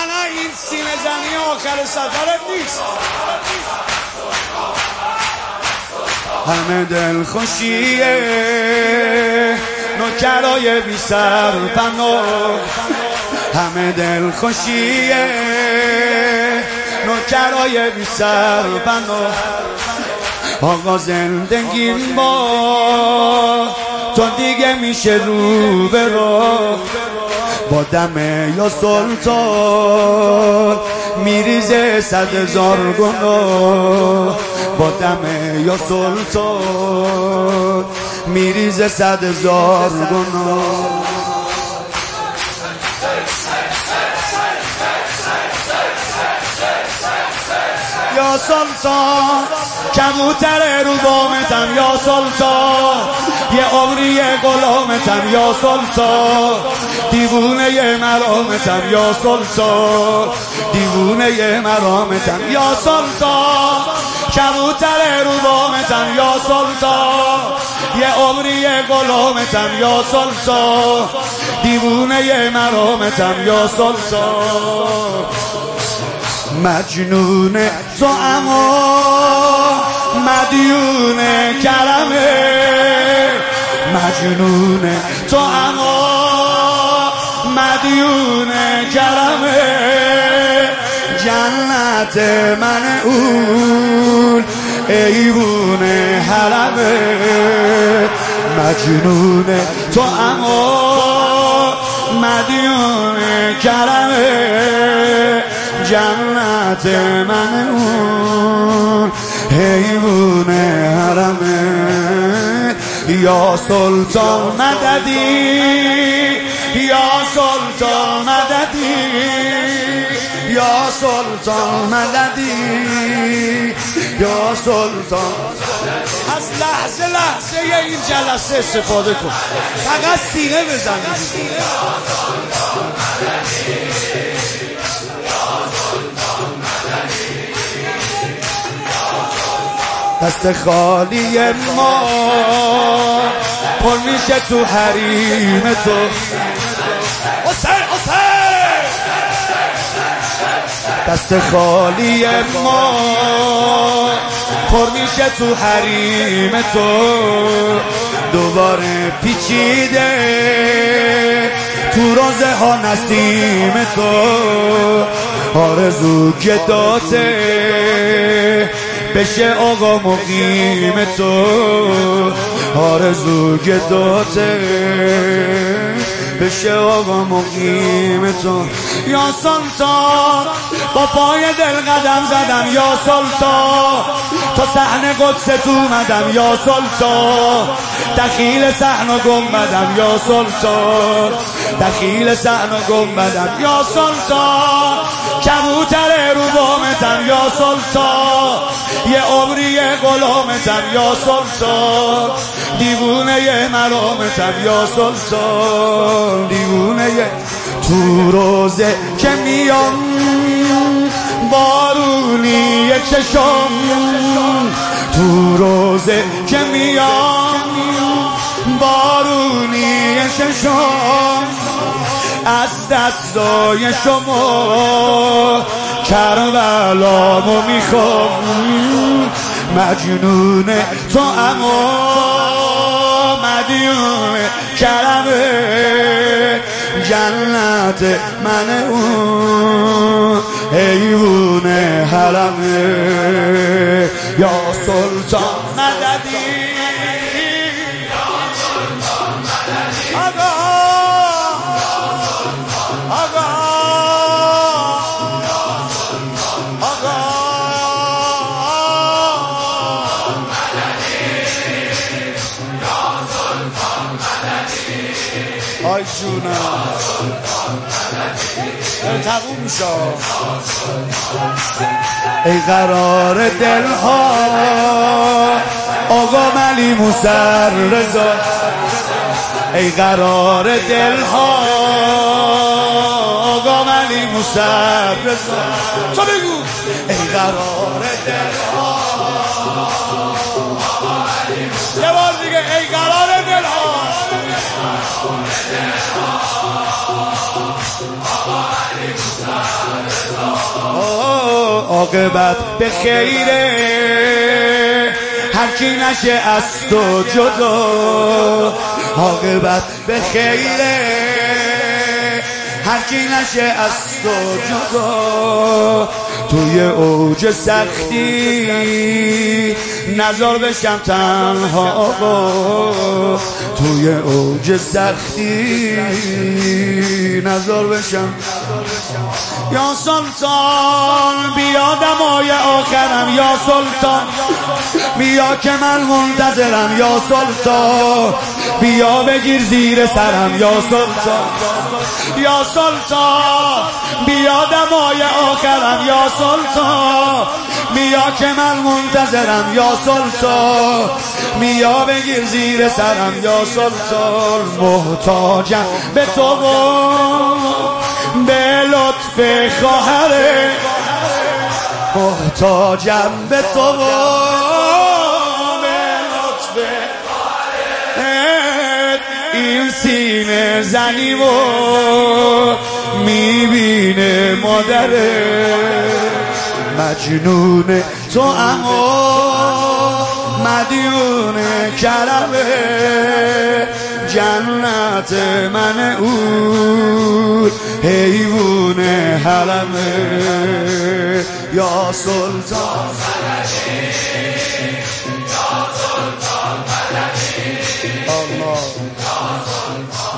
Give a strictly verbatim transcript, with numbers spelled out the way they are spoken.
نه این سینه زنی آخر سفرت نیست. همه دل خوشیه نوکرای بی سر پناه، همه دل خوشیه نوکرای بی سر پناه. آقا زندگی با تو دیگه میشه رو به راه، با دم یا سلطان میریزه صد هزار گناه، با دم یا سلطان میریزه صد هزار گناه. یا سلطان کبوتر رو بامتم، یا سلطان یه عمری غلامتم، یا سلطان دیوونه مرامتم، یا سلطان دیوونه مرامتم، یا سلطان کبوتر رو بامتم، یا سلطان یه عمری غلامتم، یا سلطان دیوونه مرامتم، یا سلطان. مجنون تو اما مدیون کرمه، مجنون تو اما مدیون کرمه، جنت من اون ایوون حرمه. مجنون تو اما مدیون کرمه، جنت من اون حیوان حرمه. یا سلطان مددی، یا سلطان مددی، یا سلطان مددی، یا سلطان. از لحظه لحظه این جلسه استفاده کن، فقط سینه بزن. دست خالی ما پر میشه تو حریم تو. حسین حسین دست خالی ما پر میشه تو حریم تو. دوباره پیچیده تو روزه ها نسیم تو. آرزو گداته بشه آقا مقیم تو. آرزو گداته بشه آقا مقیم تو. یا سلطان با پای دل قدم زدم، یا سلطان تا صحن قدس تو اومدم، یا سلطان دخیل صحن گنبدم، یا سلطان دخیل صحن گنبدم، یا سلطان کبوتر رو بامتم، یا سلطان یه عمری غلامتم، یا سلطان دیوونه مرامتم، یا سلطان دیوونه. تو روزه که میام بارونی چشم، تو روزه که میام بارونی چشم، از دستای شما کربلامو میخوام. مجنون تو اما مدیون کرمه، جنت من اون حیوان حرمه. یا سلطان مددی، یا سلطان مددی، آقا آقا آقا آی جونم تموم شد. ای قرار دلها آقا ملی موسر رضا، ای قرار دلها آقا ملی موسر رضا. تو بگو ای قرار دلها، یه بار دیگه ای قرار دلها عاقبت به خیره هر کی نشه از تو جدا، عاقبت به خیره هر کی نشه از تو جدا. توی اوج سختی نزار بشم تنها آقا، توی اوج سختی نزار بشم. یا سلطان بیا دمای آخرم، یا سلطان بیا که من منتظرم، یا سلطان بیا بگیر زیر سرم، یا سلطان یا سلطان بیا دمای آخرم، یا سلطان بیا که من منتظرم، یا سلطان بیا بگیر زیر سرم، یا سلطان محتاجم به تو و به لطف خواهره، محتاجم به تو و به لطف خواهره. این سینه زنی و میبینه مادره، مجنون تو اما مدیون کرمه، جنت من او حیوان حرمه. یا سلطان مدنی، یا سلطان مدنی، الله یا سلطان